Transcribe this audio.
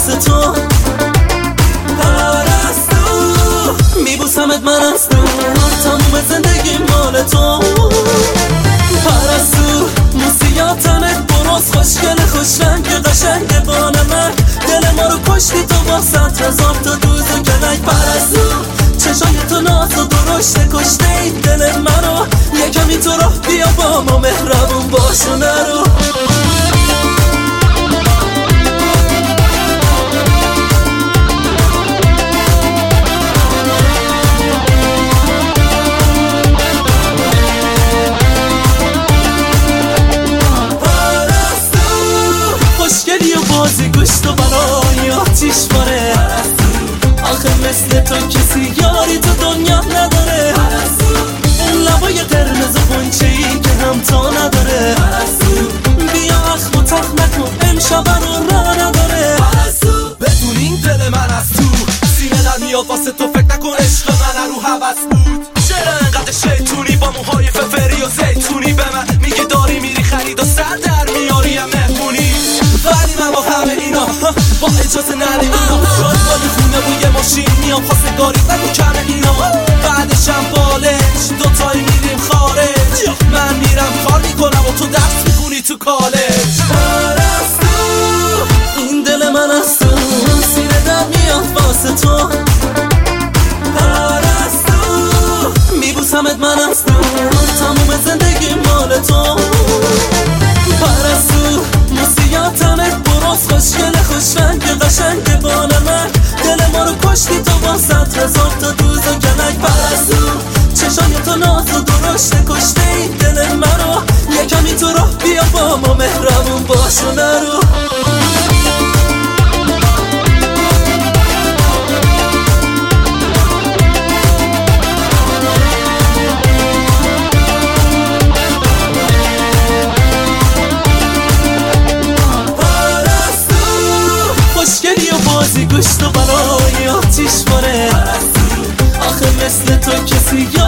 واسه تو پرستو، میبوسمت من از دور، تموم زندگی مال تو پرستو. موسیاتمت براز خوشگل خوش رنگ قشنگ بال من، دل ما رو کشتی تو با 100,000 تا دوز و کلک پرستو. چشای تو ناز و درشت کشته این دل منو، یکمی تو راه بیا با ما مهربون باش و نرو. خوشگلی و بازی گوشت و برای آتیش باره، آخه مثل تو کسی یاری تو دنیا نداره. اون لبای قرمز و غنچه‌ای که همتا نداره. بیا اخم و تخ نکن امشب رو راه نداره. بدون این دل من از تو سینه در میاد واسه تو، فکر نکن عشق من رو هوس بود. چرا انقدر شیطونی با موهای ففری و زیتونی به من میگی داری میری خرید و سر در میاری هم مهمونی، ولی من با همه اینا با اجازه نره اینا شاید بالی خونه بوی ماشین میام خواستگاری نگو کمه اینا. بعدشم بالش دوتایی میریم خارج، من میرم کار میکنم و تو درس میخونی تو کالج. پرستو، این دل من از تو سینه در میاد واسه تو پرستو، میبوسمت من از دور، تموم زندگی مال تو پرستو. موسیاتمت براز خوشگل خوش رنگ قشنگ بال من، دل ما رو کشتی تو با 100,000 تا دوز و کلک پرستو. چشای تو ناز و درشت کشته این دل منو، یکمی تو راه بیا با ما مهربون باش و نرو. خوشگلی و بازی گوشت و برای آتیش باره، آخه مثل تو کسی